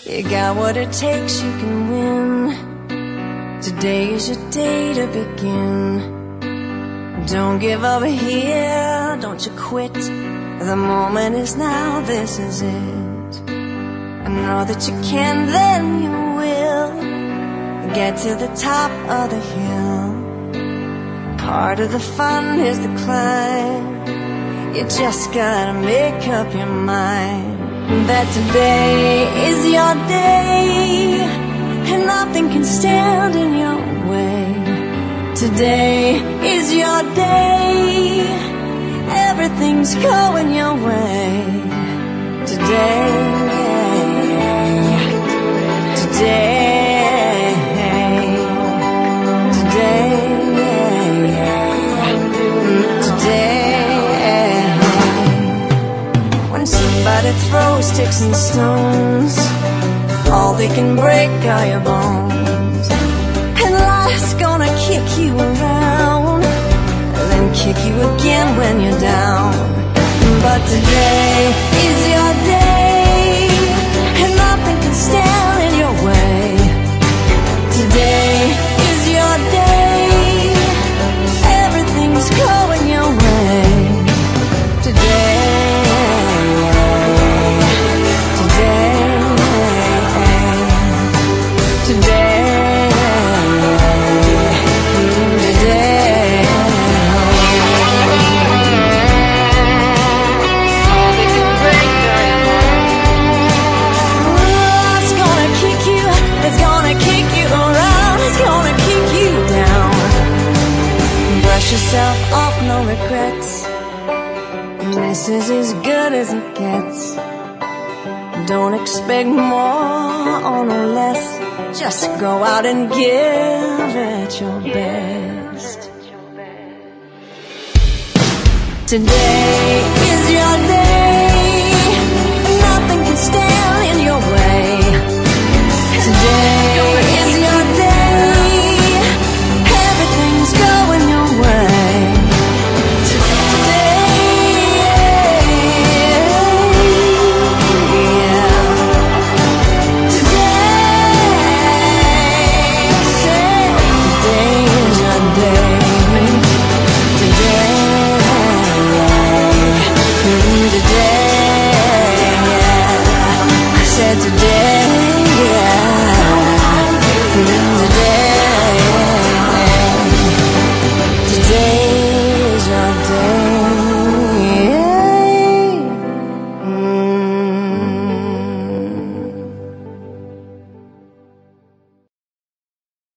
You got what it takes, you can win. Today is your day to begin. Don't give up here, don't you quit. The moment is now, this is it. I know that you can, then you will get to the top of the hill. Part of the fun is the climb. You just gotta make up your mind that today is your day, and nothing can stand in your way. Today is your day, everything's going your way. Today, today, today, today. When somebody throws sticks and stones, all they can break are your bones. And life's gonna kick you around, then kick you again when you're down. But today is your day, and nothing can stand in your way. Today is your day, everything's going your way. Today, today, today. Yourself off, no regrets. This is as good as it gets. Don't expect more or no less. Just go out and give it your best. Today is your day, nothing can stand in your way. Today is your day, everything's going your way. Today